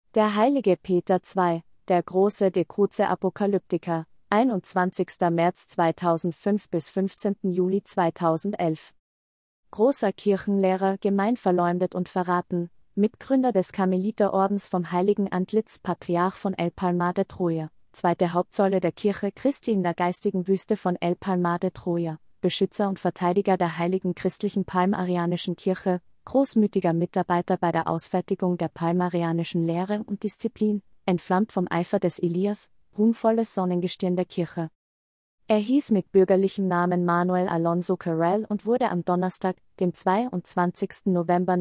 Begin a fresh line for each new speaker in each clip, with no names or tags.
Der heilige Peter II, der große De Cruce Apokalyptica, 21. März 2005 bis 15. Juli 2011. Großer Kirchenlehrer, gemein verleumdet und verraten, Mitgründer des Karmeliterordens vom Heiligen Antlitz, Patriarch von El Palmar de Troya, zweite Hauptsäule der Kirche Christi in der geistigen Wüste von El Palmar de Troya, Beschützer und Verteidiger der heiligen christlichen palmarianischen Kirche, großmütiger Mitarbeiter bei der Ausfertigung der palmarianischen Lehre und Disziplin, entflammt vom Eifer des Elias, ruhmvolles Sonnengestirn der Kirche. Er hieß mit bürgerlichem Namen Manuel Alonso Carrel und wurde am Donnerstag, dem 22. November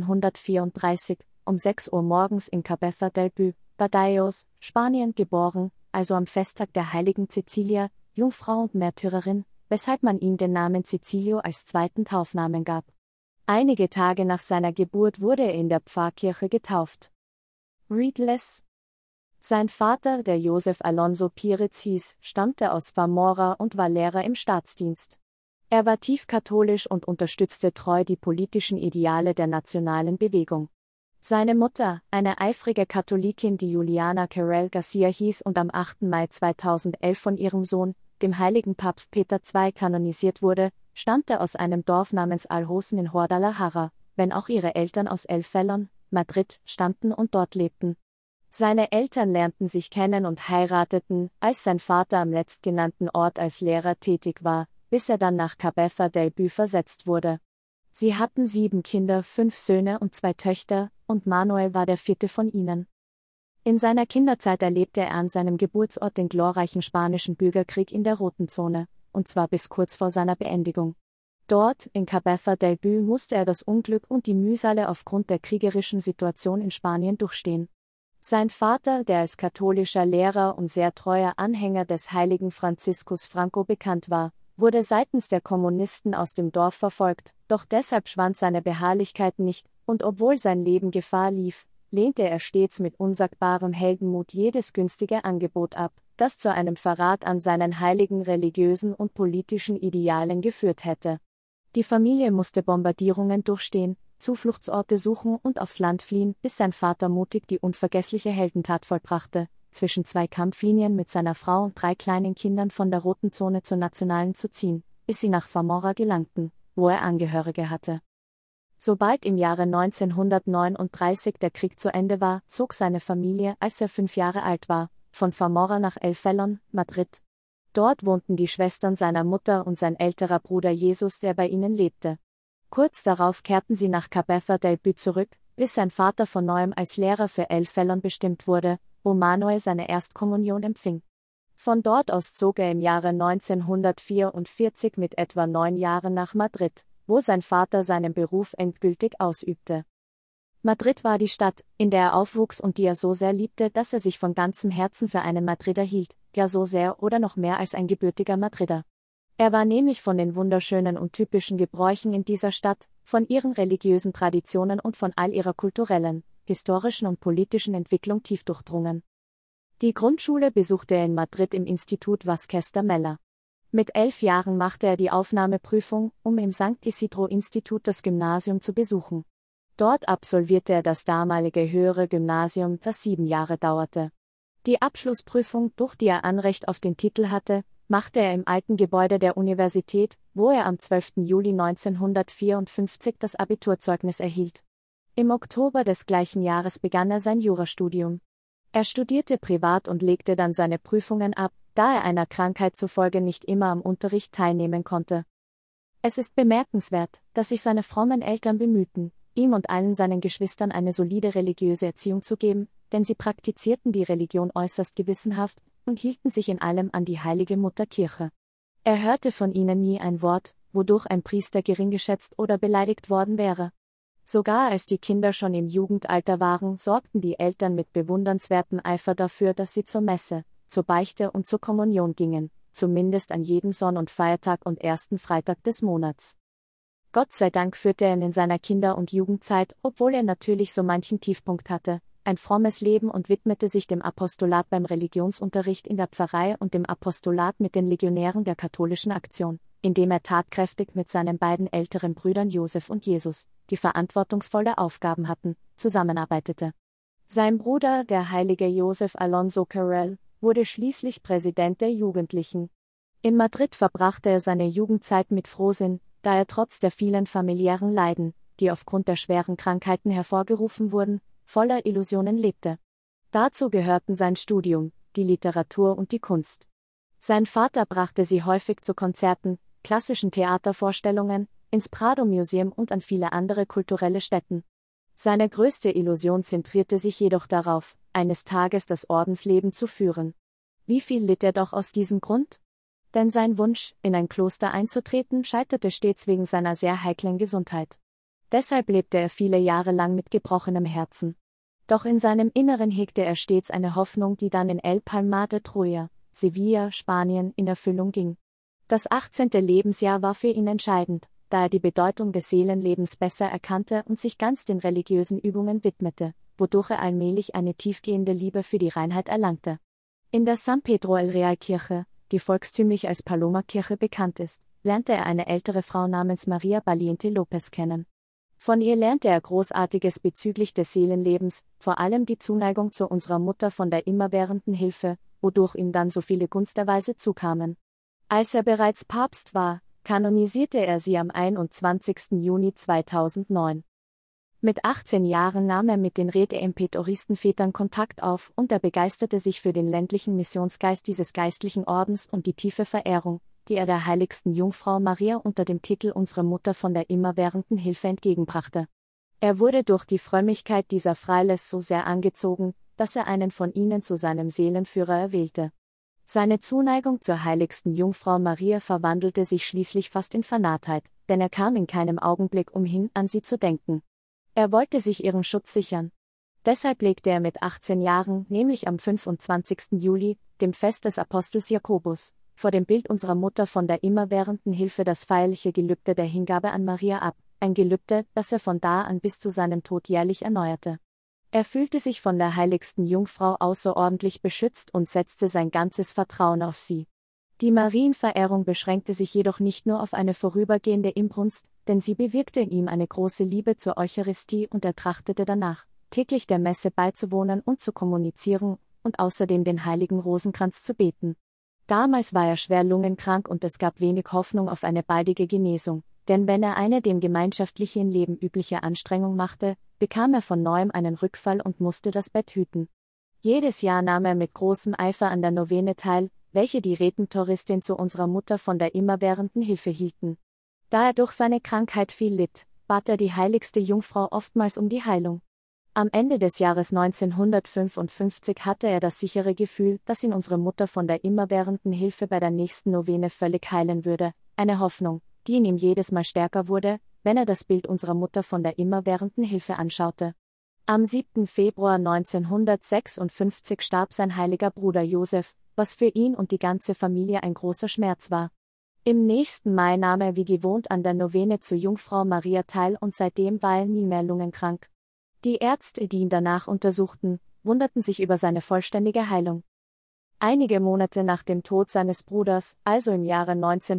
1934, um 6 Uhr morgens in Cabeza del Bu, Badajoz, Spanien geboren, also am Festtag der heiligen Cecilia, Jungfrau und Märtyrerin, weshalb man ihm den Namen Cecilio als zweiten Taufnamen gab. Einige Tage nach seiner Geburt wurde er in der Pfarrkirche getauft. Readless. Sein Vater, der Josef Alonso Píriz hieß, stammte aus Zamora und war Lehrer im Staatsdienst. Er war tief katholisch und unterstützte treu die politischen Ideale der nationalen Bewegung. Seine Mutter, eine eifrige Katholikin, die Juliana Carrel Garcia hieß und am 8. Mai 2011 von ihrem Sohn, dem heiligen Papst Peter II. Kanonisiert wurde, stammte aus einem Dorf namens Alhosen in Guadalajara, wenn auch ihre Eltern aus El Fellon, Madrid, stammten und dort lebten. Seine Eltern lernten sich kennen und heirateten, als sein Vater am letztgenannten Ort als Lehrer tätig war, bis er dann nach Cabeza del Bu versetzt wurde. Sie hatten 7 Kinder, 5 Söhne und 2 Töchter, und Manuel war der 4. von ihnen. In seiner Kinderzeit erlebte er an seinem Geburtsort den glorreichen spanischen Bürgerkrieg in der Roten Zone, und zwar bis kurz vor seiner Beendigung. Dort, in Cabeza del Bu, musste er das Unglück und die Mühsale aufgrund der kriegerischen Situation in Spanien durchstehen. Sein Vater, der als katholischer Lehrer und sehr treuer Anhänger des heiligen Franciscus Franco bekannt war, wurde seitens der Kommunisten aus dem Dorf verfolgt, doch deshalb schwand seine Beharrlichkeit nicht, und obwohl sein Leben Gefahr lief, lehnte er stets mit unsagbarem Heldenmut jedes günstige Angebot ab, das zu einem Verrat an seinen heiligen religiösen und politischen Idealen geführt hätte. Die Familie musste Bombardierungen durchstehen, Zufluchtsorte suchen und aufs Land fliehen, bis sein Vater mutig die unvergessliche Heldentat vollbrachte, zwischen 2 Kampflinien mit seiner Frau und 3 kleinen Kindern von der Roten Zone zur Nationalen zu ziehen, bis sie nach Zamora gelangten, wo er Angehörige hatte. Sobald im Jahre 1939 der Krieg zu Ende war, zog seine Familie, als er 5 Jahre alt war, von Zamora nach El Fellon, Madrid. Dort wohnten die Schwestern seiner Mutter und sein älterer Bruder Jesus, der bei ihnen lebte. Kurz darauf kehrten sie nach Cabeza del Bu zurück, bis sein Vater von neuem als Lehrer für El Fellon bestimmt wurde, wo Manuel seine Erstkommunion empfing. Von dort aus zog er im Jahre 1944 mit etwa 9 Jahren nach Madrid, wo sein Vater seinen Beruf endgültig ausübte. Madrid war die Stadt, in der er aufwuchs und die er so sehr liebte, dass er sich von ganzem Herzen für einen Madrider hielt, ja so sehr oder noch mehr als ein gebürtiger Madrider. Er war nämlich von den wunderschönen und typischen Gebräuchen in dieser Stadt, von ihren religiösen Traditionen und von all ihrer kulturellen, historischen und politischen Entwicklung tief durchdrungen. Die Grundschule besuchte er in Madrid im Institut Vázquez de Mella. Mit 11 Jahren machte er die Aufnahmeprüfung, um im St. Isidro-Institut das Gymnasium zu besuchen. Dort absolvierte er das damalige höhere Gymnasium, das 7 Jahre dauerte. Die Abschlussprüfung, durch die er Anrecht auf den Titel hatte, machte er im alten Gebäude der Universität, wo er am 12. Juli 1954 das Abiturzeugnis erhielt. Im Oktober des gleichen Jahres begann er sein Jurastudium. Er studierte privat und legte dann seine Prüfungen ab, da er einer Krankheit zufolge nicht immer am Unterricht teilnehmen konnte. Es ist bemerkenswert, dass sich seine frommen Eltern bemühten, ihm und allen seinen Geschwistern eine solide religiöse Erziehung zu geben, denn sie praktizierten die Religion äußerst gewissenhaft und hielten sich in allem an die heilige Mutterkirche. Er hörte von ihnen nie ein Wort, wodurch ein Priester geringgeschätzt oder beleidigt worden wäre. Sogar als die Kinder schon im Jugendalter waren, sorgten die Eltern mit bewundernswertem Eifer dafür, dass sie zur Messe, zur Beichte und zur Kommunion gingen, zumindest an jedem Sonn- und Feiertag und ersten Freitag des Monats. Gott sei Dank führte er in seiner Kinder- und Jugendzeit, obwohl er natürlich so manchen Tiefpunkt hatte, ein frommes Leben und widmete sich dem Apostolat beim Religionsunterricht in der Pfarrei und dem Apostolat mit den Legionären der katholischen Aktion, indem er tatkräftig mit seinen beiden älteren Brüdern Josef und Jesus, die verantwortungsvolle Aufgaben hatten, zusammenarbeitete. Sein Bruder, der heilige Josef Alonso Carrel, wurde schließlich Präsident der Jugendlichen. In Madrid verbrachte er seine Jugendzeit mit Frohsinn, da er trotz der vielen familiären Leiden, die aufgrund der schweren Krankheiten hervorgerufen wurden, voller Illusionen lebte. Dazu gehörten sein Studium, die Literatur und die Kunst. Sein Vater brachte sie häufig zu Konzerten, klassischen Theatervorstellungen, ins Prado Museum und an viele andere kulturelle Stätten. Seine größte Illusion zentrierte sich jedoch darauf, eines Tages das Ordensleben zu führen. Wie viel litt er doch aus diesem Grund? Denn sein Wunsch, in ein Kloster einzutreten, scheiterte stets wegen seiner sehr heiklen Gesundheit. Deshalb lebte er viele Jahre lang mit gebrochenem Herzen. Doch in seinem Inneren hegte er stets eine Hoffnung, die dann in El Palmar de Troya, Sevilla, Spanien, in Erfüllung ging. Das 18. Lebensjahr war für ihn entscheidend, da er die Bedeutung des Seelenlebens besser erkannte und sich ganz den religiösen Übungen widmete, wodurch er allmählich eine tiefgehende Liebe für die Reinheit erlangte. In der San Pedro el Real Kirche, die volkstümlich als Paloma-Kirche bekannt ist, lernte er eine ältere Frau namens Maria Valiente López kennen. Von ihr lernte er Großartiges bezüglich des Seelenlebens, vor allem die Zuneigung zu unserer Mutter von der immerwährenden Hilfe, wodurch ihm dann so viele Gunsterweise zukamen. Als er bereits Papst war, kanonisierte er sie am 21. Juni 2009. Mit 18 Jahren nahm er mit den Räte-Empetoristenvätern Kontakt auf und er begeisterte sich für den ländlichen Missionsgeist dieses geistlichen Ordens und die tiefe Verehrung, die er der heiligsten Jungfrau Maria unter dem Titel Unsere Mutter von der immerwährenden Hilfe entgegenbrachte. Er wurde durch die Frömmigkeit dieser Frailes so sehr angezogen, dass er einen von ihnen zu seinem Seelenführer erwählte. Seine Zuneigung zur heiligsten Jungfrau Maria verwandelte sich schließlich fast in Vernarrtheit, denn er kam in keinem Augenblick umhin, an sie zu denken. Er wollte sich ihren Schutz sichern. Deshalb legte er mit 18 Jahren, nämlich am 25. Juli, dem Fest des Apostels Jakobus, vor dem Bild unserer Mutter von der immerwährenden Hilfe das feierliche Gelübde der Hingabe an Maria ab, ein Gelübde, das er von da an bis zu seinem Tod jährlich erneuerte. Er fühlte sich von der heiligsten Jungfrau außerordentlich beschützt und setzte sein ganzes Vertrauen auf sie. Die Marienverehrung beschränkte sich jedoch nicht nur auf eine vorübergehende Inbrunst, denn sie bewirkte in ihm eine große Liebe zur Eucharistie und er trachtete danach, täglich der Messe beizuwohnen und zu kommunizieren und außerdem den heiligen Rosenkranz zu beten. Damals war er schwer lungenkrank und es gab wenig Hoffnung auf eine baldige Genesung, denn wenn er eine dem gemeinschaftlichen Leben übliche Anstrengung machte, bekam er von neuem einen Rückfall und musste das Bett hüten. Jedes Jahr nahm er mit großem Eifer an der Novene teil, welche die Redentoristin zu unserer Mutter von der immerwährenden Hilfe hielten. Da er durch seine Krankheit viel litt, bat er die heiligste Jungfrau oftmals um die Heilung. Am Ende des Jahres 1955 hatte er das sichere Gefühl, dass ihn unsere Mutter von der immerwährenden Hilfe bei der nächsten Novene völlig heilen würde, eine Hoffnung, die in ihm jedes Mal stärker wurde, wenn er das Bild unserer Mutter von der immerwährenden Hilfe anschaute. Am 7. Februar 1956 starb sein heiliger Bruder Josef, was für ihn und die ganze Familie ein großer Schmerz war. Im nächsten Mai nahm er wie gewohnt an der Novene zur Jungfrau Maria teil und seitdem war er nie mehr lungenkrank. Die Ärzte, die ihn danach untersuchten, wunderten sich über seine vollständige Heilung. Einige Monate nach dem Tod seines Bruders, also im Jahre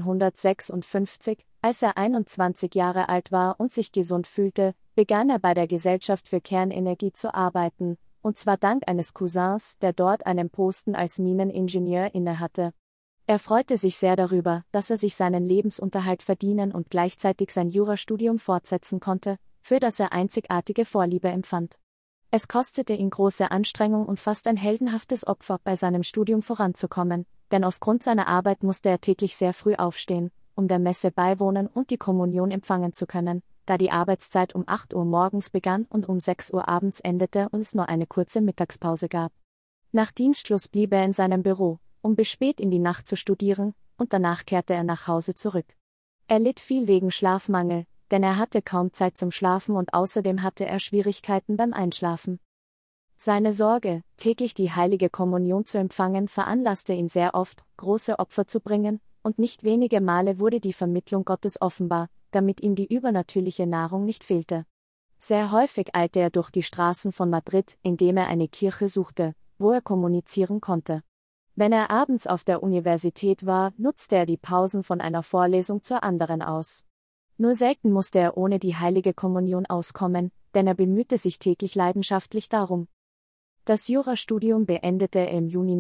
1956, als er 21 Jahre alt war und sich gesund fühlte, begann er bei der Gesellschaft für Kernenergie zu arbeiten, und zwar dank eines Cousins, der dort einen Posten als Mineningenieur innehatte. Er freute sich sehr darüber, dass er sich seinen Lebensunterhalt verdienen und gleichzeitig sein Jurastudium fortsetzen konnte, für das er einzigartige Vorliebe empfand. Es kostete ihn große Anstrengung und fast ein heldenhaftes Opfer, bei seinem Studium voranzukommen, denn aufgrund seiner Arbeit musste er täglich sehr früh aufstehen, um der Messe beiwohnen und die Kommunion empfangen zu können, da die Arbeitszeit um 8 Uhr morgens begann und um 6 Uhr abends endete und es nur eine kurze Mittagspause gab. Nach Dienstschluss blieb er in seinem Büro, um bis spät in die Nacht zu studieren, und danach kehrte er nach Hause zurück. Er litt viel wegen Schlafmangel, denn er hatte kaum Zeit zum Schlafen und außerdem hatte er Schwierigkeiten beim Einschlafen. Seine Sorge, täglich die heilige Kommunion zu empfangen, veranlasste ihn sehr oft, große Opfer zu bringen, und nicht wenige Male wurde die Vermittlung Gottes offenbar, damit ihm die übernatürliche Nahrung nicht fehlte. Sehr häufig eilte er durch die Straßen von Madrid, indem er eine Kirche suchte, wo er kommunizieren konnte. Wenn er abends auf der Universität war, nutzte er die Pausen von einer Vorlesung zur anderen aus. Nur selten musste er ohne die heilige Kommunion auskommen, denn er bemühte sich täglich leidenschaftlich darum. Das Jurastudium beendete er im Juni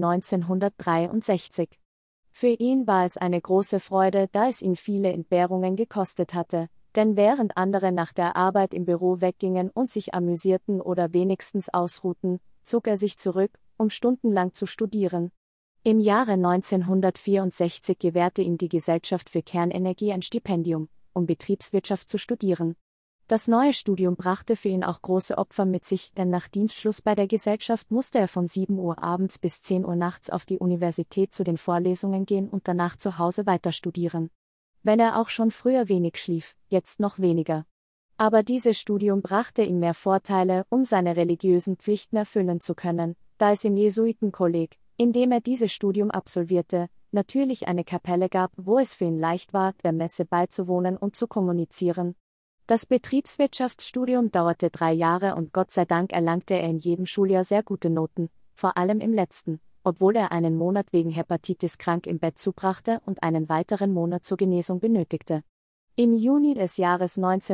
1963. Für ihn war es eine große Freude, da es ihn viele Entbehrungen gekostet hatte, denn während andere nach der Arbeit im Büro weggingen und sich amüsierten oder wenigstens ausruhten, zog er sich zurück, um stundenlang zu studieren. Im Jahre 1964 gewährte ihm die Gesellschaft für Kernenergie ein Stipendium, um Betriebswirtschaft zu studieren. Das neue Studium brachte für ihn auch große Opfer mit sich, denn nach Dienstschluss bei der Gesellschaft musste er von 7 Uhr abends bis 10 Uhr nachts auf die Universität zu den Vorlesungen gehen und danach zu Hause weiter studieren. Wenn er auch schon früher wenig schlief, jetzt noch weniger. Aber dieses Studium brachte ihm mehr Vorteile, um seine religiösen Pflichten erfüllen zu können, da es im Jesuitenkolleg, in dem er dieses Studium absolvierte, natürlich eine Kapelle gab, wo es für ihn leicht war, der Messe beizuwohnen und zu kommunizieren. Das Betriebswirtschaftsstudium dauerte 3 Jahre und Gott sei Dank erlangte er in jedem Schuljahr sehr gute Noten, vor allem im letzten, obwohl er einen Monat wegen Hepatitis krank im Bett zubrachte und einen weiteren Monat zur Genesung benötigte. Im Juni des Jahres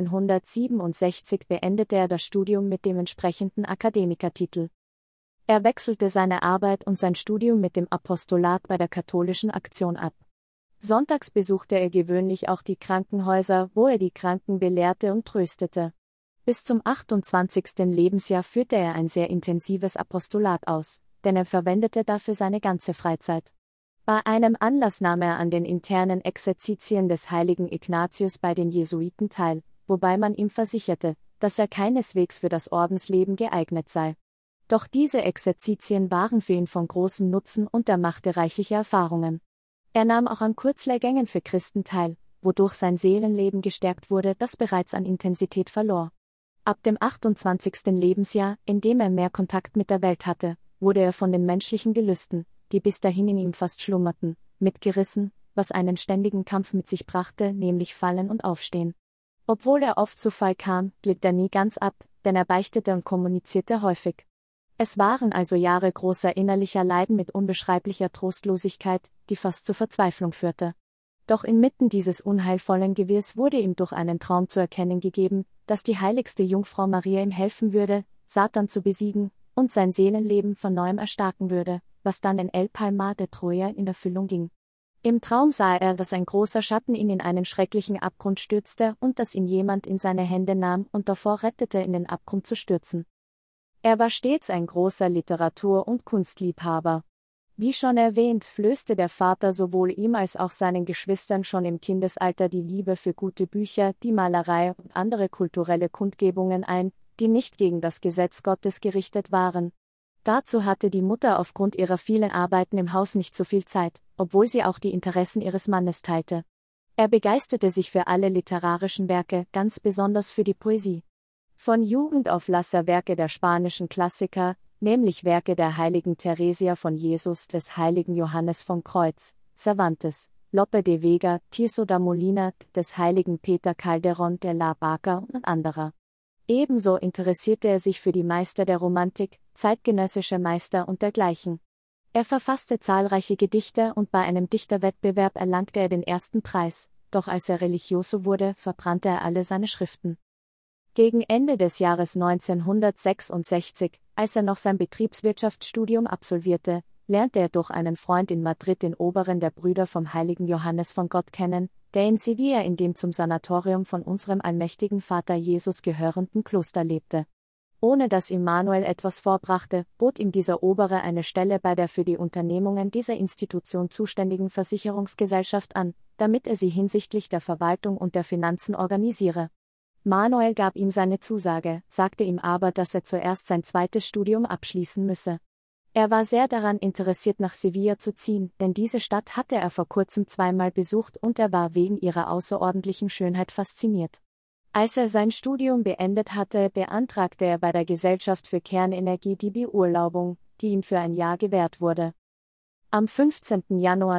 1967 beendete er das Studium mit dem entsprechenden Akademikertitel. Er wechselte seine Arbeit und sein Studium mit dem Apostolat bei der Katholischen Aktion ab. Sonntags besuchte er gewöhnlich auch die Krankenhäuser, wo er die Kranken belehrte und tröstete. Bis zum 28. Lebensjahr führte er ein sehr intensives Apostolat aus, denn er verwendete dafür seine ganze Freizeit. Bei einem Anlass nahm er an den internen Exerzitien des heiligen Ignatius bei den Jesuiten teil, wobei man ihm versicherte, dass er keineswegs für das Ordensleben geeignet sei. Doch diese Exerzitien waren für ihn von großem Nutzen und er machte reichliche Erfahrungen. Er nahm auch an Kurzlehrgängen für Christen teil, wodurch sein Seelenleben gestärkt wurde, das bereits an Intensität verlor. Ab dem 28. Lebensjahr, in dem er mehr Kontakt mit der Welt hatte, wurde er von den menschlichen Gelüsten, die bis dahin in ihm fast schlummerten, mitgerissen, was einen ständigen Kampf mit sich brachte, nämlich Fallen und Aufstehen. Obwohl er oft zu Fall kam, glitt er nie ganz ab, denn er beichtete und kommunizierte häufig. Es waren also Jahre großer innerlicher Leiden mit unbeschreiblicher Trostlosigkeit, die fast zur Verzweiflung führte. Doch inmitten dieses unheilvollen Gewirrs wurde ihm durch einen Traum zu erkennen gegeben, dass die heiligste Jungfrau Maria ihm helfen würde, Satan zu besiegen, und sein Seelenleben von neuem erstarken würde, was dann in El Palmar de Troya in Erfüllung ging. Im Traum sah er, dass ein großer Schatten ihn in einen schrecklichen Abgrund stürzte und dass ihn jemand in seine Hände nahm und davor rettete, in den Abgrund zu stürzen. Er war stets ein großer Literatur- und Kunstliebhaber. Wie schon erwähnt, flößte der Vater sowohl ihm als auch seinen Geschwistern schon im Kindesalter die Liebe für gute Bücher, die Malerei und andere kulturelle Kundgebungen ein, die nicht gegen das Gesetz Gottes gerichtet waren. Dazu hatte die Mutter aufgrund ihrer vielen Arbeiten im Haus nicht so viel Zeit, obwohl sie auch die Interessen ihres Mannes teilte. Er begeisterte sich für alle literarischen Werke, ganz besonders für die Poesie. Von Jugend auf las er Werke der spanischen Klassiker, nämlich Werke der heiligen Theresia von Jesus, des heiligen Johannes vom Kreuz, Cervantes, Lope de Vega, Tirso da Molina, des heiligen Peter Calderón de la Barca und anderer. Ebenso interessierte er sich für die Meister der Romantik, zeitgenössische Meister und dergleichen. Er verfasste zahlreiche Gedichte und bei einem Dichterwettbewerb erlangte er den ersten Preis, doch als er Religioso wurde, verbrannte er alle seine Schriften. Gegen Ende des Jahres 1966, als er noch sein Betriebswirtschaftsstudium absolvierte, lernte er durch einen Freund in Madrid den Oberen der Brüder vom heiligen Johannes von Gott kennen, der in Sevilla in dem zum Sanatorium von unserem allmächtigen Vater Jesus gehörenden Kloster lebte. Ohne dass ihm Manuel etwas vorbrachte, bot ihm dieser Obere eine Stelle bei der für die Unternehmungen dieser Institution zuständigen Versicherungsgesellschaft an, damit er sie hinsichtlich der Verwaltung und der Finanzen organisiere. Manuel gab ihm seine Zusage, sagte ihm aber, dass er zuerst sein zweites Studium abschließen müsse. Er war sehr daran interessiert, nach Sevilla zu ziehen, denn diese Stadt hatte er vor kurzem zweimal besucht und er war wegen ihrer außerordentlichen Schönheit fasziniert. Als er sein Studium beendet hatte, beantragte er bei der Gesellschaft für Kernenergie die Beurlaubung, die ihm für ein Jahr gewährt wurde. Am 15. Januar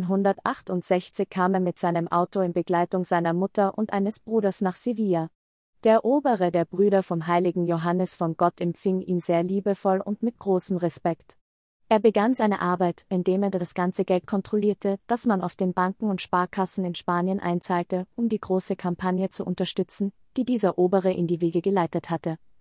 1968 kam er mit seinem Auto in Begleitung seiner Mutter und eines Bruders nach Sevilla. Der Obere der Brüder vom heiligen Johannes von Gott empfing ihn sehr liebevoll und mit großem Respekt. Er begann seine Arbeit, indem er das ganze Geld kontrollierte, das man auf den Banken und Sparkassen in Spanien einzahlte, um die große Kampagne zu unterstützen, die dieser Obere in die Wege geleitet hatte,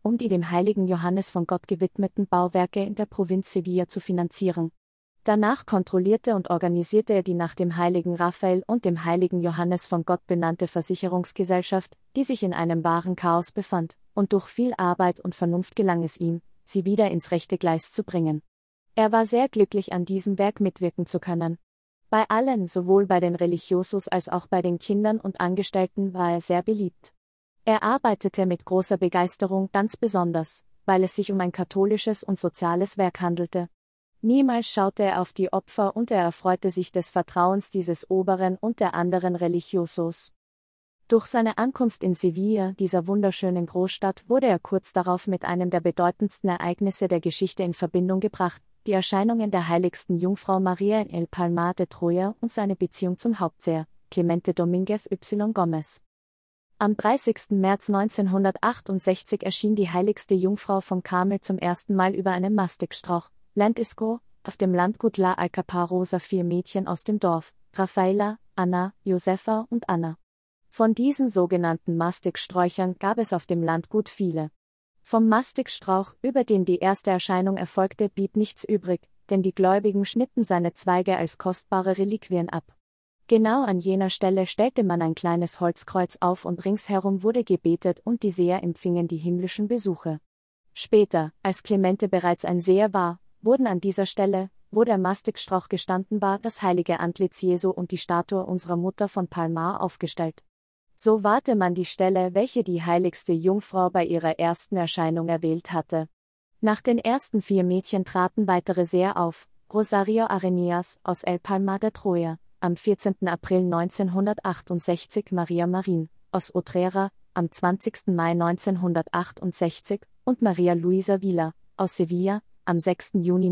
um die dem heiligen Johannes von Gott gewidmeten Bauwerke in der Provinz Sevilla zu finanzieren. Danach kontrollierte und organisierte er die nach dem heiligen Raphael und dem heiligen Johannes von Gott benannte Versicherungsgesellschaft, die sich in einem wahren Chaos befand, und durch viel Arbeit und Vernunft gelang es ihm, sie wieder ins rechte Gleis zu bringen. Er war sehr glücklich, an diesem Werk mitwirken zu können. Bei allen, sowohl bei den Religiosos als auch bei den Kindern und Angestellten, war er sehr beliebt. Er arbeitete mit großer Begeisterung, ganz besonders, weil es sich um ein katholisches und soziales Werk handelte. Niemals schaute er auf die Opfer und er erfreute sich des Vertrauens dieses oberen und der anderen Religiosos. Durch seine Ankunft in Sevilla, dieser wunderschönen Großstadt, wurde er kurz darauf mit einem der bedeutendsten Ereignisse der Geschichte in Verbindung gebracht, die Erscheinungen der heiligsten Jungfrau Maria in El Palmar de Troya und seine Beziehung zum Hauptseher, Clemente Domínguez y Gómez. Am 30. März 1968 erschien die heiligste Jungfrau von Carmel zum ersten Mal über einem Mastikstrauch, Lentisco, auf dem Landgut La Alcaparrosa 4 Mädchen aus dem Dorf, Rafaela, Anna, Josefa und Anna. Von diesen sogenannten Mastiksträuchern gab es auf dem Landgut viele. Vom Mastikstrauch, über dem die erste Erscheinung erfolgte, blieb nichts übrig, denn die Gläubigen schnitten seine Zweige als kostbare Reliquien ab. Genau an jener Stelle stellte man ein kleines Holzkreuz auf und ringsherum wurde gebetet und die Seher empfingen die himmlischen Besuche. Später, als Clemente bereits ein Seher war, wurden an dieser Stelle, wo der Mastikstrauch gestanden war, das heilige Antlitz Jesu und die Statue unserer Mutter von Palmar aufgestellt. So wahrte man die Stelle, welche die heiligste Jungfrau bei ihrer ersten Erscheinung erwählt hatte. Nach den ersten 4 Mädchen traten weitere Seher auf: Rosario Arenías aus El Palmar de Troya, am 14. April 1968 Maria Marín, aus Utrera, am 20. Mai 1968, und Maria Luisa Vila, aus Sevilla, am 6. Juni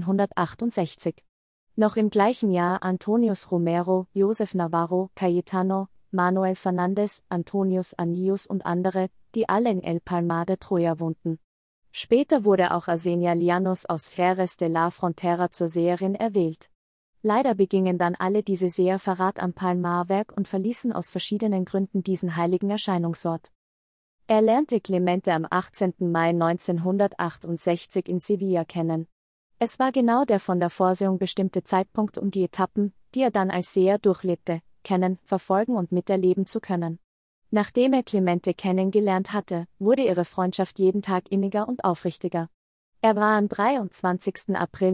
1968. Noch im gleichen Jahr Antonius Romero, Josef Navarro, Cayetano, Manuel Fernández, Antonius Anillos und andere, die alle in El Palmar de Troya wohnten. Später wurde auch Arsenia Llanos aus Jerez de la Frontera zur Seherin erwählt. Leider begingen dann alle diese Seher Verrat am Palmar-Werk und verließen aus verschiedenen Gründen diesen heiligen Erscheinungsort. Er lernte Clemente am 18. Mai 1968 in Sevilla kennen. Es war genau der von der Vorsehung bestimmte Zeitpunkt, um die Etappen, die er dann als Seher durchlebte, kennen, verfolgen und miterleben zu können. Nachdem er Clemente kennengelernt hatte, wurde ihre Freundschaft jeden Tag inniger und aufrichtiger. Er war am 23. April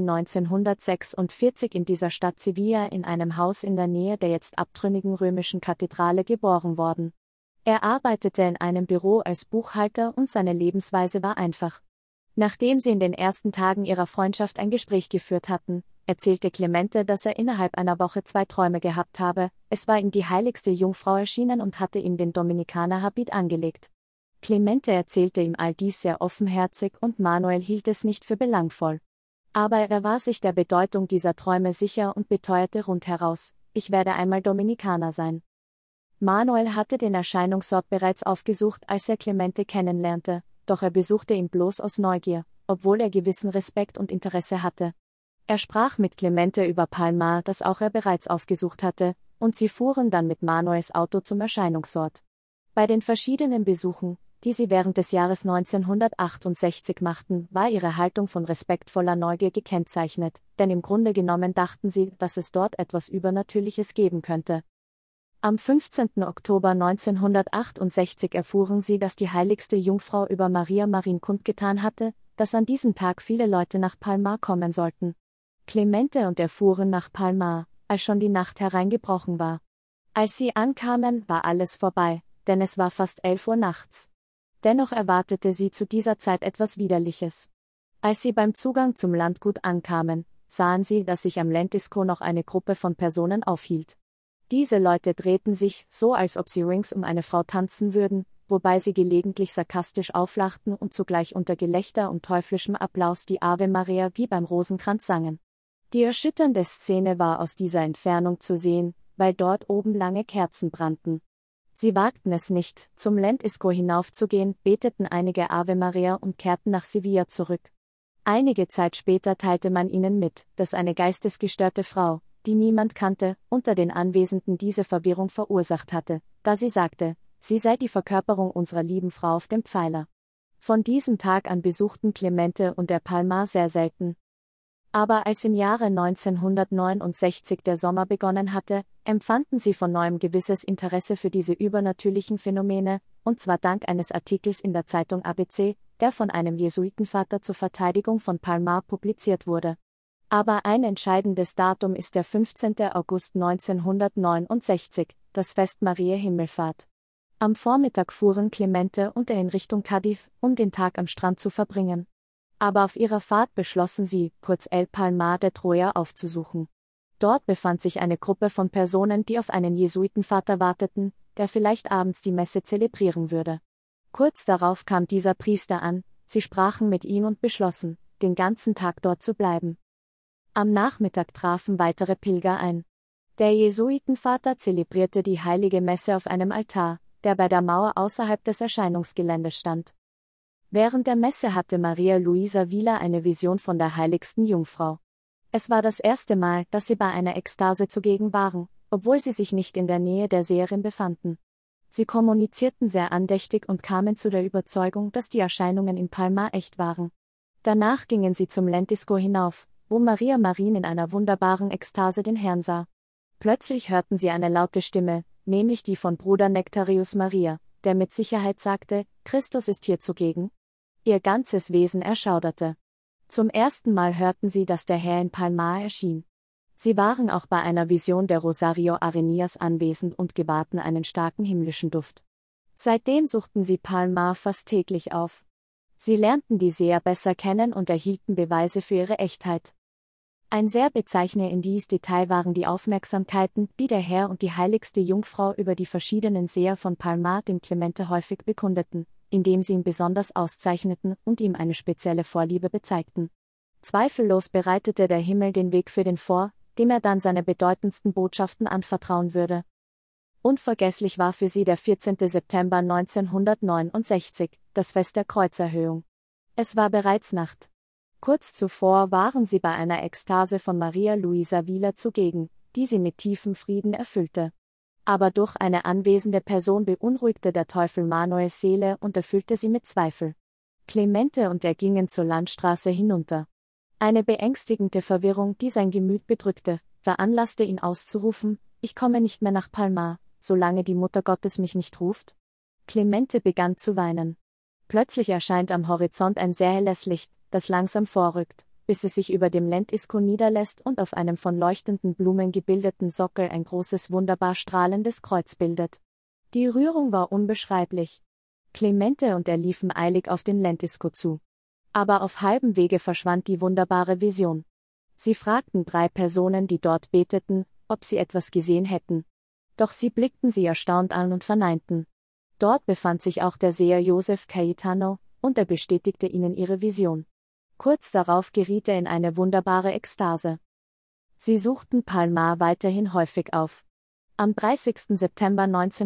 1946 in dieser Stadt Sevilla in einem Haus in der Nähe der jetzt abtrünnigen römischen Kathedrale geboren worden. Er arbeitete in einem Büro als Buchhalter und seine Lebensweise war einfach. Nachdem sie in den ersten Tagen ihrer Freundschaft ein Gespräch geführt hatten, erzählte Clemente, dass er innerhalb einer Woche 2 Träume gehabt habe. Es war ihm die heiligste Jungfrau erschienen und hatte ihm den Dominikanerhabit angelegt. Clemente erzählte ihm all dies sehr offenherzig und Manuel hielt es nicht für belangvoll. Aber er war sich der Bedeutung dieser Träume sicher und beteuerte rundheraus: Ich werde einmal Dominikaner sein. Manuel hatte den Erscheinungsort bereits aufgesucht, als er Clemente kennenlernte, doch er besuchte ihn bloß aus Neugier, obwohl er gewissen Respekt und Interesse hatte. Er sprach mit Clemente über Palmar, das auch er bereits aufgesucht hatte, und sie fuhren dann mit Manuels Auto zum Erscheinungsort. Bei den verschiedenen Besuchen, die sie während des Jahres 1968 machten, war ihre Haltung von respektvoller Neugier gekennzeichnet, denn im Grunde genommen dachten sie, dass es dort etwas Übernatürliches geben könnte. Am 15. Oktober 1968 erfuhren sie, dass die heiligste Jungfrau über Maria Marín kundgetan hatte, dass an diesem Tag viele Leute nach Palmar kommen sollten. Clemente und er fuhren nach Palmar, als schon die Nacht hereingebrochen war. Als sie ankamen, war alles vorbei, denn es war fast 11 Uhr nachts. Dennoch erwartete sie zu dieser Zeit etwas Widerliches. Als sie beim Zugang zum Landgut ankamen, sahen sie, dass sich am Lentisco noch eine Gruppe von Personen aufhielt. Diese Leute drehten sich, so als ob sie rings um eine Frau tanzen würden, wobei sie gelegentlich sarkastisch auflachten und zugleich unter Gelächter und teuflischem Applaus die Ave Maria wie beim Rosenkranz sangen. Die erschütternde Szene war aus dieser Entfernung zu sehen, weil dort oben lange Kerzen brannten. Sie wagten es nicht, zum Lentisco hinaufzugehen, beteten einige Ave Maria und kehrten nach Sevilla zurück. Einige Zeit später teilte man ihnen mit, dass eine geistesgestörte Frau, die niemand kannte, unter den Anwesenden diese Verwirrung verursacht hatte, da sie sagte, sie sei die Verkörperung unserer lieben Frau auf dem Pfeiler. Von diesem Tag an besuchten Clemente und der Palmar sehr selten. Aber als im Jahre 1969 der Sommer begonnen hatte, empfanden sie von neuem gewisses Interesse für diese übernatürlichen Phänomene, und zwar dank eines Artikels in der Zeitung ABC, der von einem Jesuitenvater zur Verteidigung von Palmar publiziert wurde. Aber ein entscheidendes Datum ist der 15. August 1969, das Fest Mariä Himmelfahrt. Am Vormittag fuhren Clemente und er in Richtung Cádiz, um den Tag am Strand zu verbringen. Aber auf ihrer Fahrt beschlossen sie, kurz El Palmar de Troya aufzusuchen. Dort befand sich eine Gruppe von Personen, die auf einen Jesuitenvater warteten, der vielleicht abends die Messe zelebrieren würde. Kurz darauf kam dieser Priester an, sie sprachen mit ihm und beschlossen, den ganzen Tag dort zu bleiben. Am Nachmittag trafen weitere Pilger ein. Der Jesuitenvater zelebrierte die heilige Messe auf einem Altar, der bei der Mauer außerhalb des Erscheinungsgeländes stand. Während der Messe hatte Maria Luisa Vila eine Vision von der heiligsten Jungfrau. Es war das erste Mal, dass sie bei einer Ekstase zugegen waren, obwohl sie sich nicht in der Nähe der Seherin befanden. Sie kommunizierten sehr andächtig und kamen zu der Überzeugung, dass die Erscheinungen in Palmar echt waren. Danach gingen sie zum Lentisco hinauf, wo Maria Marin in einer wunderbaren Ekstase den Herrn sah. Plötzlich hörten sie eine laute Stimme, nämlich die von Bruder Nectarius Maria, der mit Sicherheit sagte, Christus ist hier zugegen. Ihr ganzes Wesen erschauderte. Zum ersten Mal hörten sie, dass der Herr in Palmar erschien. Sie waren auch bei einer Vision der Rosario Arenías anwesend und gewahrten einen starken himmlischen Duft. Seitdem suchten sie Palmar fast täglich auf. Sie lernten die Seher besser kennen und erhielten Beweise für ihre Echtheit. Ein sehr bezeichnendes Detail waren die Aufmerksamkeiten, die der Herr und die heiligste Jungfrau über die verschiedenen Seher von Palmar dem Clemente häufig bekundeten, indem sie ihn besonders auszeichneten und ihm eine spezielle Vorliebe bezeigten. Zweifellos bereitete der Himmel den Weg für den vor, dem er dann seine bedeutendsten Botschaften anvertrauen würde. Unvergesslich war für sie der 14. September 1969, das Fest der Kreuzerhöhung. Es war bereits Nacht. Kurz zuvor waren sie bei einer Ekstase von Maria Luisa Vila zugegen, die sie mit tiefem Frieden erfüllte. Aber durch eine anwesende Person beunruhigte der Teufel Manuels Seele und erfüllte sie mit Zweifel. Clemente und er gingen zur Landstraße hinunter. Eine beängstigende Verwirrung, die sein Gemüt bedrückte, veranlasste ihn auszurufen, ich komme nicht mehr nach Palmar, solange die Mutter Gottes mich nicht ruft. Clemente begann zu weinen. Plötzlich erscheint am Horizont ein sehr helles Licht, das langsam vorrückt, bis es sich über dem Lentisco niederlässt und auf einem von leuchtenden Blumen gebildeten Sockel ein großes wunderbar strahlendes Kreuz bildet. Die Rührung war unbeschreiblich. Clemente und er liefen eilig auf den Lentisco zu. Aber auf halbem Wege verschwand die wunderbare Vision. Sie fragten 3 Personen, die dort beteten, ob sie etwas gesehen hätten. Doch sie blickten sie erstaunt an und verneinten. Dort befand sich auch der Seher Joseph Cayetano, und er bestätigte ihnen ihre Vision. Kurz darauf geriet er in eine wunderbare Ekstase. Sie suchten Palmar weiterhin häufig auf. Am 30. September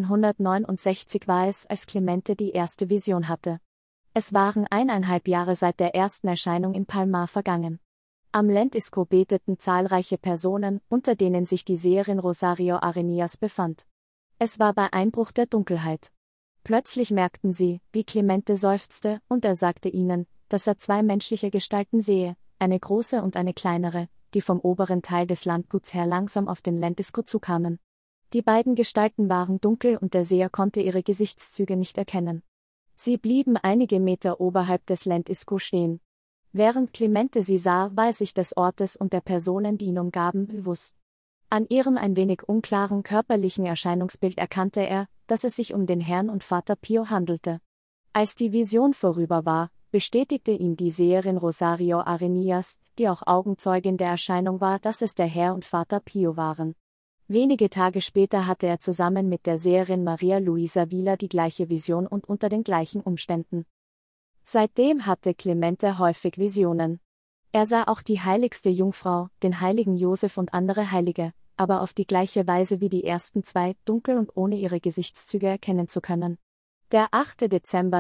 1969 war es, als Clemente die erste Vision hatte. Es waren 1,5 Jahre seit der ersten Erscheinung in Palmar vergangen. Am Lentisco beteten zahlreiche Personen, unter denen sich die Seherin Rosario Arenías befand. Es war bei Einbruch der Dunkelheit. Plötzlich merkten sie, wie Clemente seufzte, und er sagte ihnen, dass er 2 menschliche Gestalten sehe, eine große und eine kleinere, die vom oberen Teil des Landguts her langsam auf den Lentisco zukamen. Die beiden Gestalten waren dunkel und der Seher konnte ihre Gesichtszüge nicht erkennen. Sie blieben einige Meter oberhalb des Lentisco stehen. Während Clemente sie sah, war er sich des Ortes und der Personen, die ihn umgaben, bewusst. An ihrem ein wenig unklaren körperlichen Erscheinungsbild erkannte er, dass es sich um den Herrn und Vater Pio handelte. Als die Vision vorüber war, bestätigte ihm die Seherin Rosario Arenías, die auch Augenzeugin der Erscheinung war, dass es der Herr und Vater Pio waren. Wenige Tage später hatte er zusammen mit der Seherin Maria Luisa Vila die gleiche Vision und unter den gleichen Umständen. Seitdem hatte Clemente häufig Visionen. Er sah auch die heiligste Jungfrau, den heiligen Josef und andere Heilige, aber auf die gleiche Weise wie die ersten 2, dunkel und ohne ihre Gesichtszüge erkennen zu können. Der 8. Dezember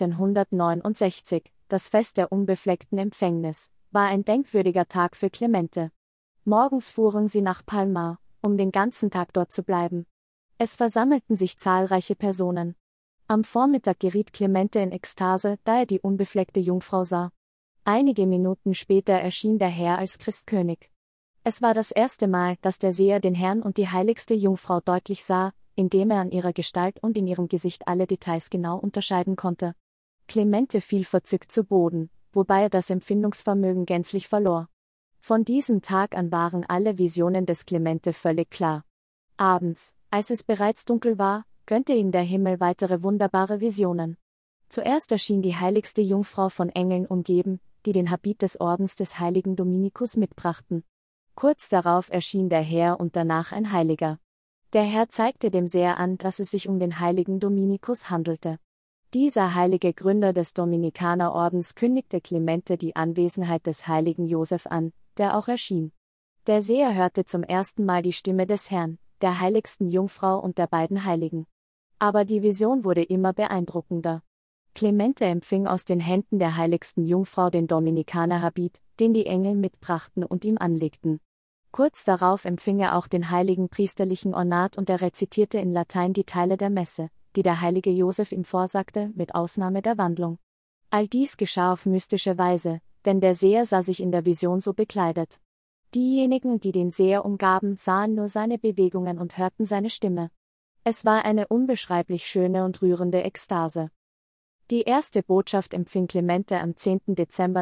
1969, das Fest der unbefleckten Empfängnis, war ein denkwürdiger Tag für Clemente. Morgens fuhren sie nach Palmar, um den ganzen Tag dort zu bleiben. Es versammelten sich zahlreiche Personen. Am Vormittag geriet Clemente in Ekstase, da er die unbefleckte Jungfrau sah. Einige Minuten später erschien der Herr als Christkönig. Es war das erste Mal, dass der Seher den Herrn und die heiligste Jungfrau deutlich sah, indem er an ihrer Gestalt und in ihrem Gesicht alle Details genau unterscheiden konnte. Clemente fiel verzückt zu Boden, wobei er das Empfindungsvermögen gänzlich verlor. Von diesem Tag an waren alle Visionen des Clemente völlig klar. Abends, als es bereits dunkel war, gönnte ihm der Himmel weitere wunderbare Visionen. Zuerst erschien die heiligste Jungfrau von Engeln umgeben, die den Habit des Ordens des heiligen Dominikus mitbrachten. Kurz darauf erschien der Herr und danach ein Heiliger. Der Herr zeigte dem Seher an, dass es sich um den heiligen Dominikus handelte. Dieser heilige Gründer des Dominikanerordens kündigte Clemente die Anwesenheit des heiligen Josef an, der auch erschien. Der Seher hörte zum ersten Mal die Stimme des Herrn, der heiligsten Jungfrau und der beiden Heiligen. Aber die Vision wurde immer beeindruckender. Clemente empfing aus den Händen der heiligsten Jungfrau den Dominikanerhabit, den die Engel mitbrachten und ihm anlegten. Kurz darauf empfing er auch den heiligen priesterlichen Ornat und er rezitierte in Latein die Teile der Messe, die der heilige Josef ihm vorsagte, mit Ausnahme der Wandlung. All dies geschah auf mystische Weise, denn der Seher sah sich in der Vision so bekleidet. Diejenigen, die den Seher umgaben, sahen nur seine Bewegungen und hörten seine Stimme. Es war eine unbeschreiblich schöne und rührende Ekstase. Die erste Botschaft empfing Clemente am 10. Dezember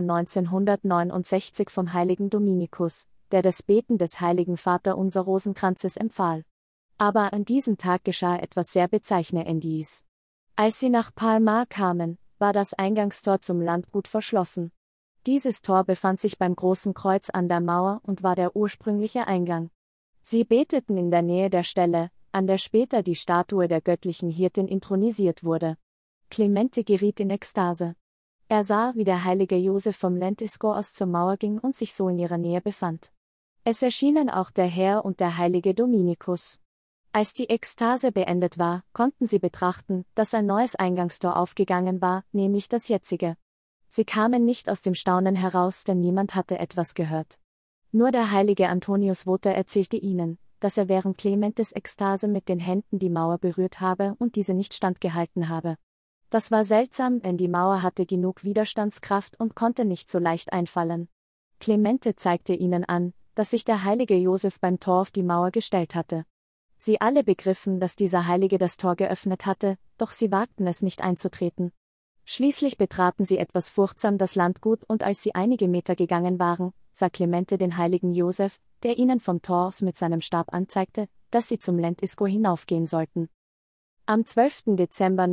1969 vom heiligen Dominikus, der das Beten des heiligen Vaterunser Rosenkranzes empfahl. Aber an diesem Tag geschah etwas sehr Bezeichnendes. Als sie nach Palmar kamen, war das Eingangstor zum Landgut verschlossen. Dieses Tor befand sich beim Großen Kreuz an der Mauer und war der ursprüngliche Eingang. Sie beteten in der Nähe der Stelle, an der später die Statue der göttlichen Hirtin intronisiert wurde. Clemente geriet in Ekstase. Er sah, wie der heilige Josef vom Lentiskor aus zur Mauer ging und sich so in ihrer Nähe befand. Es erschienen auch der Herr und der heilige Dominikus. Als die Ekstase beendet war, konnten sie betrachten, dass ein neues Eingangstor aufgegangen war, nämlich das jetzige. Sie kamen nicht aus dem Staunen heraus, denn niemand hatte etwas gehört. Nur der heilige Antonius Vota erzählte ihnen, dass er während Clementes Ekstase mit den Händen die Mauer berührt habe und diese nicht standgehalten habe. Das war seltsam, denn die Mauer hatte genug Widerstandskraft und konnte nicht so leicht einfallen. Clemente zeigte ihnen an, dass sich der heilige Josef beim Tor auf die Mauer gestellt hatte. Sie alle begriffen, dass dieser Heilige das Tor geöffnet hatte, doch sie wagten es nicht einzutreten. Schließlich betraten sie etwas furchtsam das Landgut und als sie einige Meter gegangen waren, sah Clemente den heiligen Josef, der ihnen vom Tor aus mit seinem Stab anzeigte, dass sie zum Lentiskor hinaufgehen sollten. Am 12. Dezember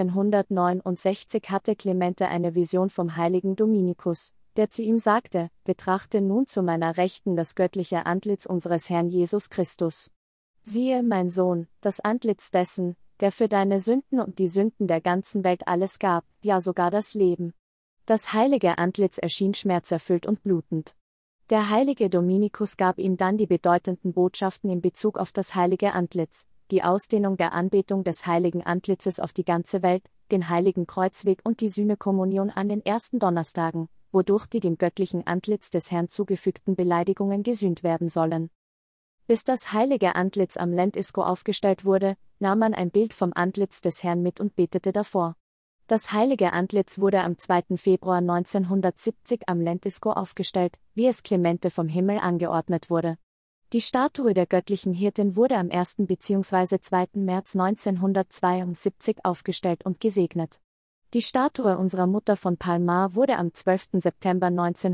1969 hatte Clemente eine Vision vom heiligen Dominikus, der zu ihm sagte: Betrachte nun zu meiner Rechten das göttliche Antlitz unseres Herrn Jesus Christus. Siehe, mein Sohn, das Antlitz dessen, der für deine Sünden und die Sünden der ganzen Welt alles gab, ja sogar das Leben. Das heilige Antlitz erschien schmerzerfüllt und blutend. Der heilige Dominikus gab ihm dann die bedeutenden Botschaften in Bezug auf das heilige Antlitz, die Ausdehnung der Anbetung des heiligen Antlitzes auf die ganze Welt, den heiligen Kreuzweg und die Sühnekommunion an den ersten Donnerstagen, wodurch die dem göttlichen Antlitz des Herrn zugefügten Beleidigungen gesühnt werden sollen. Bis das heilige Antlitz am Lentiskor aufgestellt wurde, nahm man ein Bild vom Antlitz des Herrn mit und betete davor. Das heilige Antlitz wurde am 2. Februar 1970 am Lentiskor aufgestellt, wie es Clemente vom Himmel angeordnet wurde. Die Statue der göttlichen Hirtin wurde am 1. bzw. 2. März 1972 aufgestellt und gesegnet. Die Statue unserer Mutter von Palmar wurde am 12. September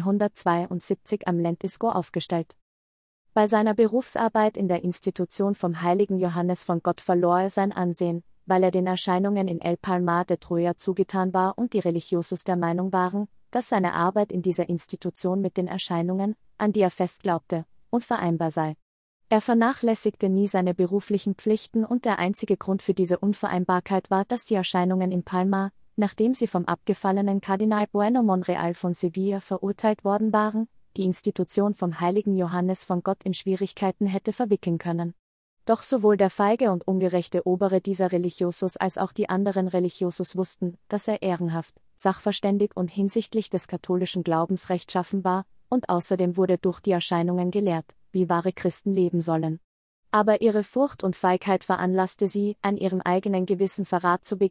1972 am Lentiskor aufgestellt. Bei seiner Berufsarbeit in der Institution vom heiligen Johannes von Gott verlor er sein Ansehen, weil er den Erscheinungen in El Palmar de Troya zugetan war und die Religiosos der Meinung waren, dass seine Arbeit in dieser Institution mit den Erscheinungen, an die er fest glaubte, unvereinbar sei. Er vernachlässigte nie seine beruflichen Pflichten und der einzige Grund für diese Unvereinbarkeit war, dass die Erscheinungen in Palmar, nachdem sie vom abgefallenen Kardinal Bueno Monreal von Sevilla verurteilt worden waren, die Institution vom heiligen Johannes von Gott in Schwierigkeiten hätte verwickeln können. Doch sowohl der feige und ungerechte Obere dieser Religiosos als auch die anderen Religiosos wussten, dass er ehrenhaft, sachverständig und hinsichtlich des katholischen Glaubens rechtschaffen war, und außerdem wurde durch die Erscheinungen gelehrt, wie wahre Christen leben sollen. Aber ihre Furcht und Feigheit veranlasste sie, an ihrem eigenen Gewissen Verrat zu begehen,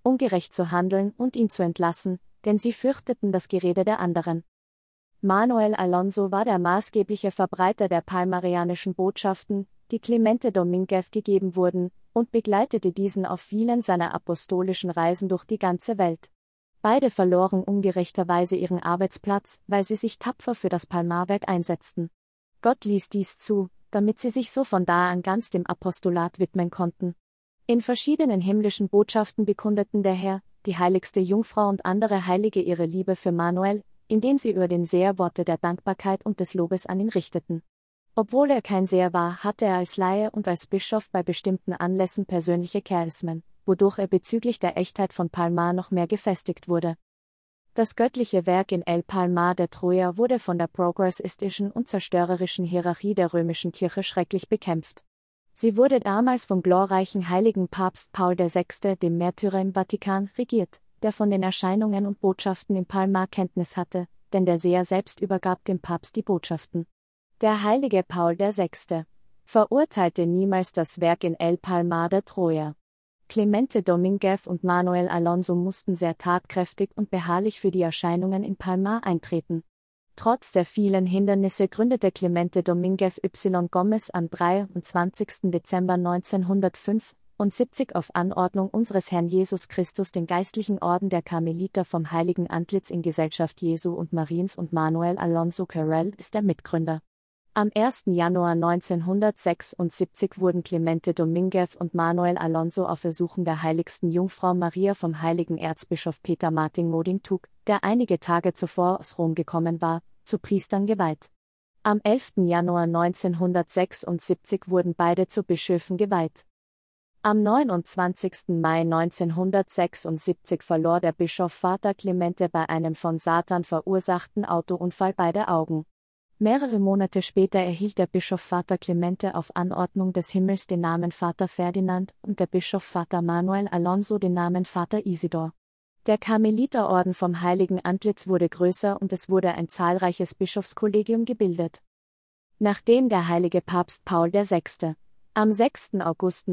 ungerecht zu handeln und ihn zu entlassen, denn sie fürchteten das Gerede der anderen. Manuel Alonso war der maßgebliche Verbreiter der palmarianischen Botschaften, die Clemente Dominguez gegeben wurden, und begleitete diesen auf vielen seiner apostolischen Reisen durch die ganze Welt. Beide verloren ungerechterweise ihren Arbeitsplatz, weil sie sich tapfer für das Palmarwerk einsetzten. Gott ließ dies zu, damit sie sich so von da an ganz dem Apostolat widmen konnten. In verschiedenen himmlischen Botschaften bekundeten der Herr, die heiligste Jungfrau und andere Heilige ihre Liebe für Manuel, indem sie über den Seher Worte der Dankbarkeit und des Lobes an ihn richteten. Obwohl er kein Seher war, hatte er als Laie und als Bischof bei bestimmten Anlässen persönliche Charismen, wodurch er bezüglich der Echtheit von Palmar noch mehr gefestigt wurde. Das göttliche Werk in El Palmar de Troya wurde von der progressistischen und zerstörerischen Hierarchie der römischen Kirche schrecklich bekämpft. Sie wurde damals vom glorreichen heiligen Papst Paul VI., dem Märtyrer im Vatikan, regiert, der von den Erscheinungen und Botschaften in Palmar Kenntnis hatte, denn der Seher selbst übergab dem Papst die Botschaften. Der heilige Paul VI. Verurteilte niemals das Werk in El Palmar de Troya. Clemente Dominguez und Manuel Alonso mussten sehr tatkräftig und beharrlich für die Erscheinungen in Palmar eintreten. Trotz der vielen Hindernisse gründete Clemente Dominguez Y. Gomez am 23. Dezember 1975 auf Anordnung unseres Herrn Jesus Christus den geistlichen Orden der Karmeliter vom Heiligen Antlitz in Gesellschaft Jesu und Mariens, und Manuel Alonso Carrel ist der Mitgründer. Am 1. Januar 1976 wurden Clemente Dominguez und Manuel Alonso auf Ersuchen der heiligsten Jungfrau Maria vom heiligen Erzbischof Peter Martin Modingtug, der einige Tage zuvor aus Rom gekommen war, zu Priestern geweiht. Am 11. Januar 1976 wurden beide zu Bischöfen geweiht. Am 29. Mai 1976 verlor der Bischof Vater Clemente bei einem von Satan verursachten Autounfall beide Augen. Mehrere Monate später erhielt der Bischof Vater Clemente auf Anordnung des Himmels den Namen Vater Ferdinand und der Bischof Vater Manuel Alonso den Namen Vater Isidor. Der Karmeliterorden vom Heiligen Antlitz wurde größer und es wurde ein zahlreiches Bischofskollegium gebildet. Nachdem der heilige Papst Paul VI. Am 6. August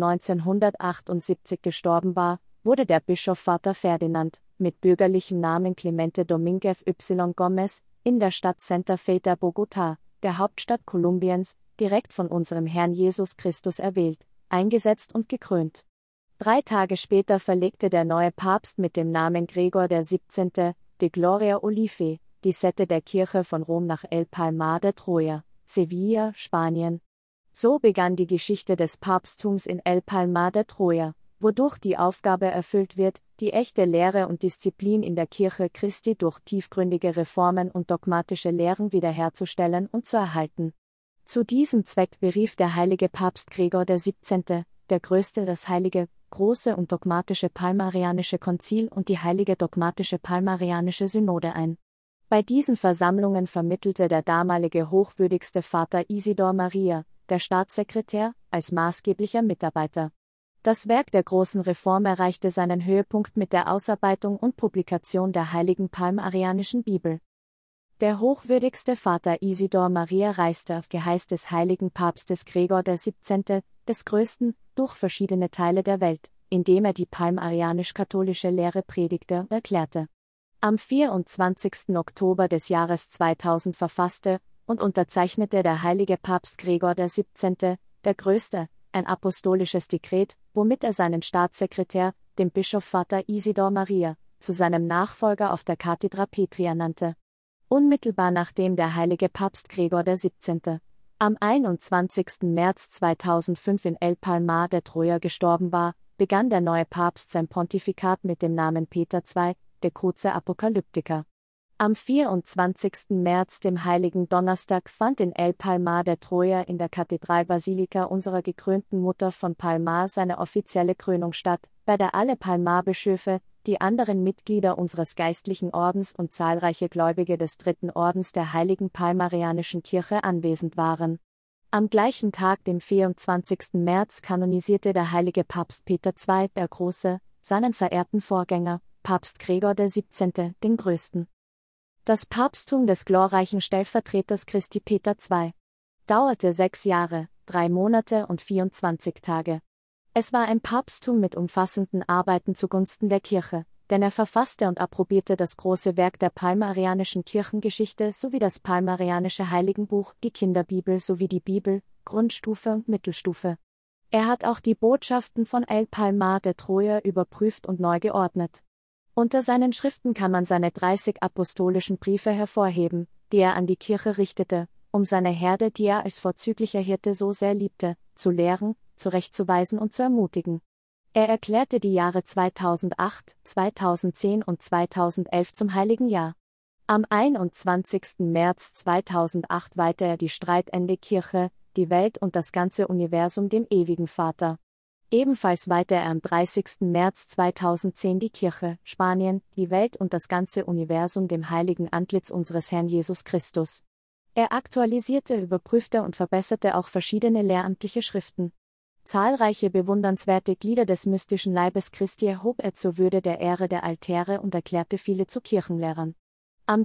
1978 gestorben war, wurde der Bischof Vater Ferdinand, mit bürgerlichem Namen Clemente Dominguez Y. Gomez, in der Stadt Santa Fe de Bogotá, der Hauptstadt Kolumbiens, direkt von unserem Herrn Jesus Christus erwählt, eingesetzt und gekrönt. 3 Tage später verlegte der neue Papst mit dem Namen Gregor XVII. De Gloria Olivae die Sette der Kirche von Rom nach El Palmar de Troya, Sevilla, Spanien. So begann die Geschichte des Papsttums in El Palmar de Troya, wodurch die Aufgabe erfüllt wird, die echte Lehre und Disziplin in der Kirche Christi durch tiefgründige Reformen und dogmatische Lehren wiederherzustellen und zu erhalten. Zu diesem Zweck berief der heilige Papst Gregor XVII., der Größte, das heilige, große und dogmatische Palmarianische Konzil und die heilige dogmatische Palmarianische Synode ein. Bei diesen Versammlungen vermittelte der damalige hochwürdigste Vater Isidor Maria, der Staatssekretär, als maßgeblicher Mitarbeiter. Das Werk der großen Reform erreichte seinen Höhepunkt mit der Ausarbeitung und Publikation der heiligen palmarianischen Bibel. Der hochwürdigste Vater Isidor Maria reiste auf Geheiß des heiligen Papstes Gregor XVII., des Größten, durch verschiedene Teile der Welt, indem er die palmarianisch-katholische Lehre predigte und erklärte. Am 24. Oktober des Jahres 2000 verfasste und unterzeichnete der heilige Papst Gregor XVII., der Größte, ein apostolisches Dekret, womit er seinen Staatssekretär, den Bischof Vater Isidor Maria, zu seinem Nachfolger auf der Cathedra Petria nannte. Unmittelbar nachdem der heilige Papst Gregor XVII. Am 21. März 2005 in El Palmar de Troya gestorben war, begann der neue Papst sein Pontifikat mit dem Namen Peter II., Decruce Apocalyptica. Am 24. März, dem heiligen Donnerstag, fand in El Palmar de Troya in der Kathedralbasilika unserer gekrönten Mutter von Palmar seine offizielle Krönung statt, bei der alle Palmar-Bischöfe, die anderen Mitglieder unseres geistlichen Ordens und zahlreiche Gläubige des Dritten Ordens der heiligen Palmarianischen Kirche anwesend waren. Am gleichen Tag, dem 24. März, kanonisierte der heilige Papst Peter II. Der Große seinen verehrten Vorgänger, Papst Gregor XVII., den Größten. Das Papsttum des glorreichen Stellvertreters Christi Peter II. dauerte 6 Jahre, 3 Monate und 24 Tage. Es war ein Papsttum mit umfassenden Arbeiten zugunsten der Kirche, denn er verfasste und approbierte das große Werk der palmarianischen Kirchengeschichte sowie das palmarianische Heiligenbuch, die Kinderbibel sowie die Bibel, Grundstufe und Mittelstufe. Er hat auch die Botschaften von El Palmar de Troje überprüft und neu geordnet. Unter seinen Schriften kann man seine 30 apostolischen Briefe hervorheben, die er an die Kirche richtete, um seine Herde, die er als vorzüglicher Hirte so sehr liebte, zu lehren, zurechtzuweisen und zu ermutigen. Er erklärte die Jahre 2008, 2010 und 2011 zum Heiligen Jahr. Am 21. März 2008 weihte er die streitende Kirche, die Welt und das ganze Universum dem ewigen Vater. Ebenfalls weihte er am 30. März 2010 die Kirche, Spanien, die Welt und das ganze Universum dem heiligen Antlitz unseres Herrn Jesus Christus. Er aktualisierte, überprüfte und verbesserte auch verschiedene lehramtliche Schriften. Zahlreiche bewundernswerte Glieder des mystischen Leibes Christi erhob er zur Würde der Ehre der Altäre und erklärte viele zu Kirchenlehrern. Am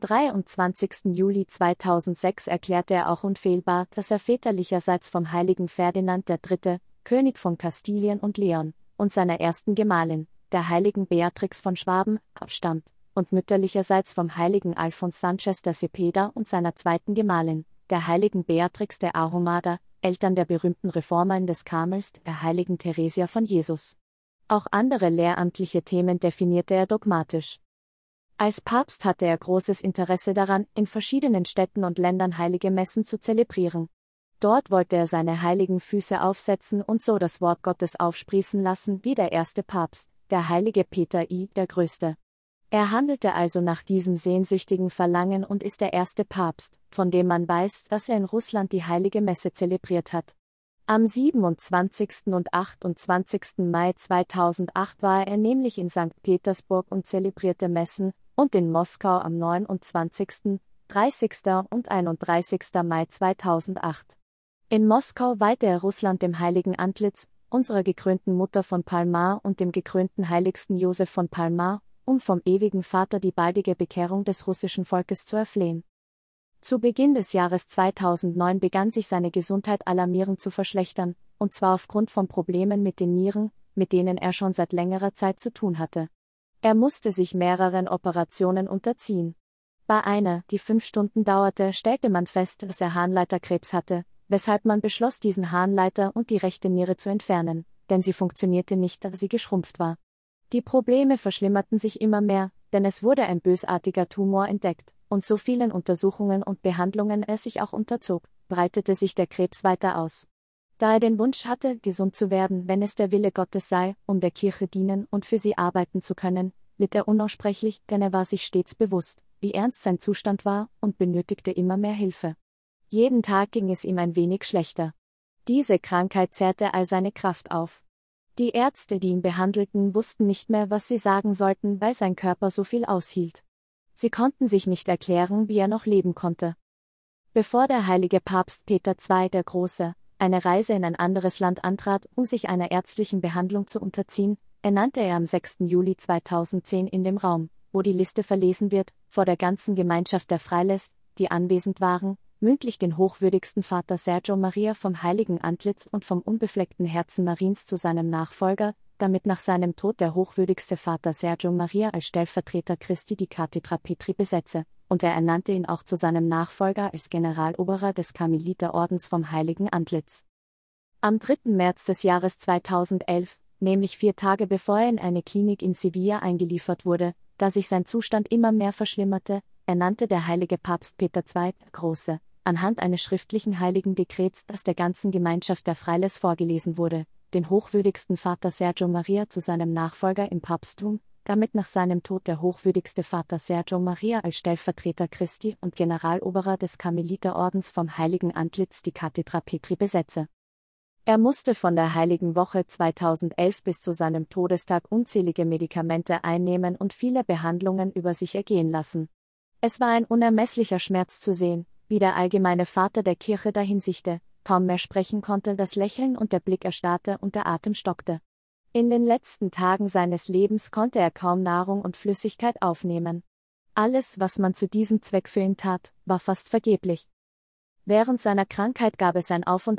23. Juli 2006 erklärte er auch unfehlbar, dass er väterlicherseits vom heiligen Ferdinand III., König von Kastilien und Leon, und seiner ersten Gemahlin, der heiligen Beatrix von Schwaben, abstammt, und mütterlicherseits vom heiligen Alfons Sanchez de Cepeda und seiner zweiten Gemahlin, der heiligen Beatrix de Ahumada, Eltern der berühmten Reformerin des Karmels, der heiligen Theresia von Jesus. Auch andere lehramtliche Themen definierte er dogmatisch. Als Papst hatte er großes Interesse daran, in verschiedenen Städten und Ländern heilige Messen zu zelebrieren. Dort wollte er seine heiligen Füße aufsetzen und so das Wort Gottes aufsprießen lassen wie der erste Papst, der heilige Peter I., der Größte. Er handelte also nach diesem sehnsüchtigen Verlangen und ist der erste Papst, von dem man weiß, dass er in Russland die heilige Messe zelebriert hat. Am 27. und 28. Mai 2008 war er nämlich in St. Petersburg und zelebrierte Messen, und in Moskau am 29., 30. und 31. Mai 2008. In Moskau weihte er Russland dem heiligen Antlitz, unserer gekrönten Mutter von Palmar und dem gekrönten heiligsten Josef von Palmar, um vom ewigen Vater die baldige Bekehrung des russischen Volkes zu erflehen. Zu Beginn des Jahres 2009 begann sich seine Gesundheit alarmierend zu verschlechtern, und zwar aufgrund von Problemen mit den Nieren, mit denen er schon seit längerer Zeit zu tun hatte. Er musste sich mehreren Operationen unterziehen. Bei einer, die 5 Stunden dauerte, stellte man fest, dass er Harnleiterkrebs hatte, weshalb man beschloss, diesen Harnleiter und die rechte Niere zu entfernen, denn sie funktionierte nicht, da sie geschrumpft war. Die Probleme verschlimmerten sich immer mehr, denn es wurde ein bösartiger Tumor entdeckt, und so vielen Untersuchungen und Behandlungen er sich auch unterzog, breitete sich der Krebs weiter aus. Da er den Wunsch hatte, gesund zu werden, wenn es der Wille Gottes sei, um der Kirche dienen und für sie arbeiten zu können, litt er unaussprechlich, denn er war sich stets bewusst, wie ernst sein Zustand war, und benötigte immer mehr Hilfe. Jeden Tag ging es ihm ein wenig schlechter. Diese Krankheit zehrte all seine Kraft auf. Die Ärzte, die ihn behandelten, wussten nicht mehr, was sie sagen sollten, weil sein Körper so viel aushielt. Sie konnten sich nicht erklären, wie er noch leben konnte. Bevor der heilige Papst Peter II. Der Große eine Reise in ein anderes Land antrat, um sich einer ärztlichen Behandlung zu unterziehen, ernannte er am 6. Juli 2010 in dem Raum, wo die Liste verlesen wird, vor der ganzen Gemeinschaft der Freilässt, die anwesend waren, mündlich den hochwürdigsten Vater Sergio Maria vom heiligen Antlitz und vom unbefleckten Herzen Mariens zu seinem Nachfolger, damit nach seinem Tod der hochwürdigste Vater Sergio Maria als Stellvertreter Christi die Cathedra Petri besetze, und er ernannte ihn auch zu seinem Nachfolger als Generaloberer des Karmeliterordens vom heiligen Antlitz. Am 3. März des Jahres 2011, nämlich 4 Tage bevor er in eine Klinik in Sevilla eingeliefert wurde, da sich sein Zustand immer mehr verschlimmerte, ernannte der heilige Papst Peter II. Der Große, anhand eines schriftlichen heiligen Dekrets, das der ganzen Gemeinschaft der Freilässt vorgelesen wurde, den hochwürdigsten Vater Sergio Maria zu seinem Nachfolger im Papsttum, damit nach seinem Tod der hochwürdigste Vater Sergio Maria als Stellvertreter Christi und Generaloberer des Karmeliterordens vom heiligen Antlitz die Cathedra Petri besetze. Er musste von der Heiligen Woche 2011 bis zu seinem Todestag unzählige Medikamente einnehmen und viele Behandlungen über sich ergehen lassen. Es war ein unermesslicher Schmerz zu sehen, wie der allgemeine Vater der Kirche dahinsichte, kaum mehr sprechen konnte, das Lächeln und der Blick erstarrte und der Atem stockte. In den letzten Tagen seines Lebens konnte er kaum Nahrung und Flüssigkeit aufnehmen. Alles, was man zu diesem Zweck für ihn tat, war fast vergeblich. Während seiner Krankheit gab es ein Auf und Ab,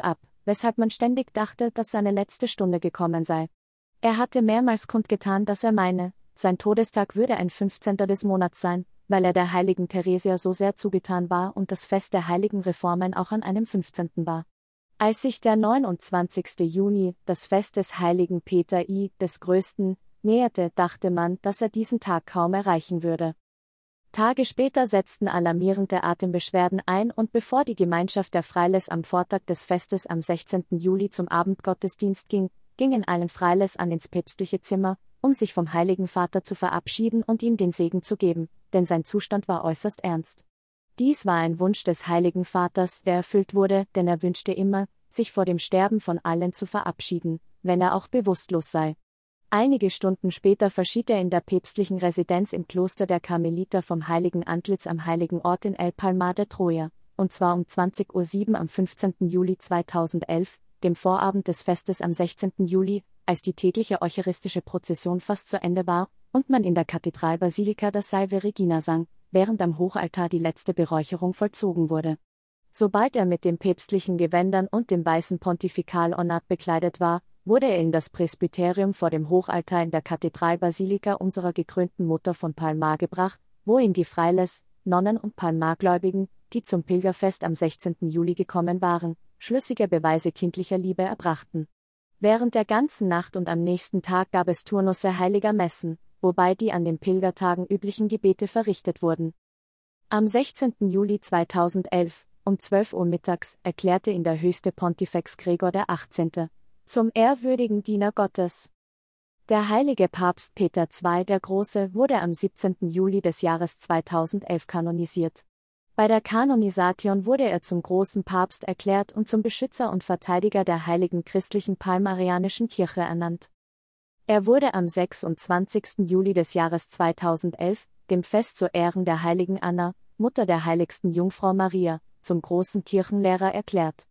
weshalb man ständig dachte, dass seine letzte Stunde gekommen sei. Er hatte mehrmals kundgetan, dass er meine, sein Todestag würde ein 15. des Monats sein, weil er der heiligen Theresia so sehr zugetan war und das Fest der heiligen Reformen auch an einem 15. war. Als sich der 29. Juni, das Fest des heiligen Peter I, des Größten, näherte, dachte man, dass er diesen Tag kaum erreichen würde. Tage später setzten alarmierende Atembeschwerden ein und bevor die Gemeinschaft der Freiles am Vortag des Festes am 16. Juli zum Abendgottesdienst ging, gingen allen Freiles an ins päpstliche Zimmer, um sich vom Heiligen Vater zu verabschieden und ihm den Segen zu geben, denn sein Zustand war äußerst ernst. Dies war ein Wunsch des Heiligen Vaters, der erfüllt wurde, denn er wünschte immer, sich vor dem Sterben von allen zu verabschieden, wenn er auch bewusstlos sei. Einige Stunden später verschied er in der päpstlichen Residenz im Kloster der Karmeliter vom Heiligen Antlitz am heiligen Ort in El Palmar de Troya, und zwar um 20:07 Uhr am 15. Juli 2011, dem Vorabend des Festes am 16. Juli, als die tägliche eucharistische Prozession fast zu Ende war und man in der Kathedralbasilika das Salve Regina sang, während am Hochaltar die letzte Beräucherung vollzogen wurde. Sobald er mit den päpstlichen Gewändern und dem weißen Pontifikalornat bekleidet war, wurde er in das Presbyterium vor dem Hochaltar in der Kathedralbasilika unserer gekrönten Mutter von Palmar gebracht, wo ihm die Freiles, Nonnen und Palmargläubigen, die zum Pilgerfest am 16. Juli gekommen waren, schlüssige Beweise kindlicher Liebe erbrachten. Während der ganzen Nacht und am nächsten Tag gab es Turnusse heiliger Messen, wobei die an den Pilgertagen üblichen Gebete verrichtet wurden. Am 16. Juli 2011, um 12 Uhr mittags, erklärte ihn der höchste Pontifex Gregor XVIII. Zum ehrwürdigen Diener Gottes. Der heilige Papst Peter II. Der Große wurde am 17. Juli des Jahres 2011 kanonisiert. Bei der Kanonisation wurde er zum großen Papst erklärt und zum Beschützer und Verteidiger der heiligen christlichen Palmarianischen Kirche ernannt. Er wurde am 26. Juli des Jahres 2011, dem Fest zu Ehren der heiligen Anna, Mutter der heiligsten Jungfrau Maria, zum großen Kirchenlehrer erklärt.